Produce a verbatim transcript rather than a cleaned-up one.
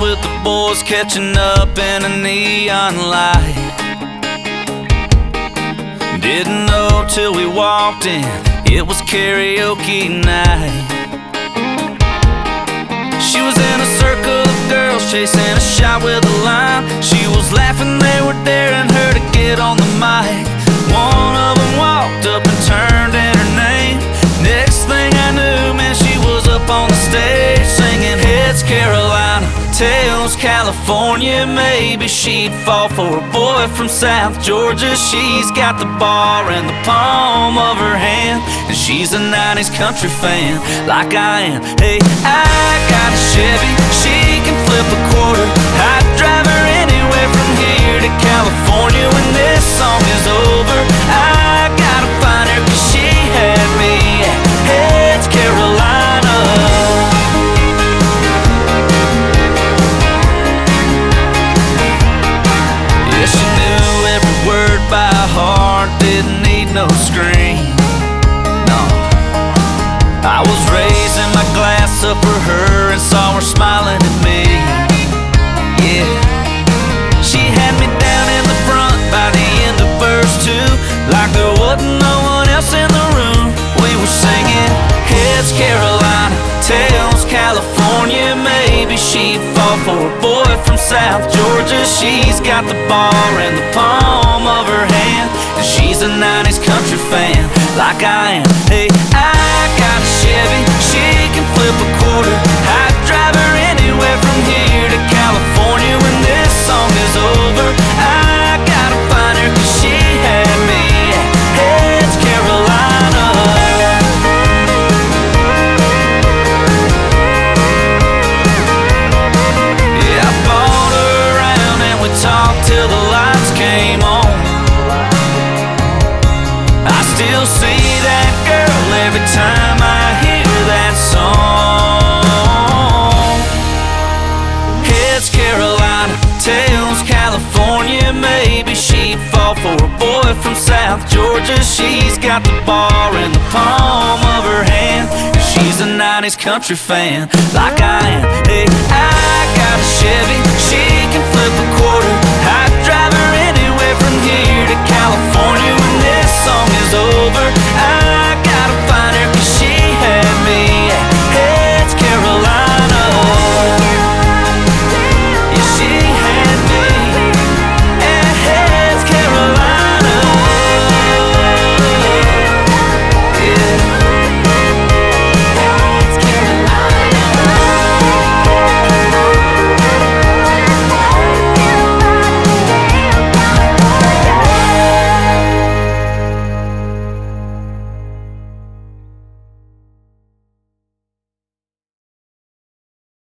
with the boys catching up in a neon light. Didn't know till we walked in, it was karaoke night. She was in a circle of girls chasing a shot with a line. She was laughing, they were daring her to get on the mic. One of them walked up and turned in her name. Next thing I knew, man, she was up on the stage singing Heads Carolina, Tails California. Maybe she'd fall for a boy from South Georgia. She's got the bar in the palm of her hand, and she's a nineties country fan like I am. Hey, I got a Chevy, she can flip a quarter. I'd drive her anywhere from here to California. When this song is over, I gotta find her, cause she had me at Heads Carolina. Yeah, she knew every word by heart, didn't need no screen. No, I was raising my glass up for her and saw her smiling at me. Yeah, she had me down in the front by the end of verse two, like there wasn't no one else in the room. We were singing Heads Carolina, Tails California. Maybe she'd fall for a boy from South Georgia. She's got the bar in the palm of her hand, and she's a nineties country fan like I am. Hey, I got a Chevy, she can flip a quarter. I'd drive her anywhere from here to California. When this song is over, I gotta find her, cause she had me at Heads Carolina. Yeah, I bought her around and we talked till the lights came on. I still see that girl every time I hear that song. Heads Carolina, Tails California. Maybe she'd fall for a boy from South Georgia. She's got the bar in the palm of her hand, and she's a nineties country fan like I am. Hey, I got a Chevy, she can flip a quarter.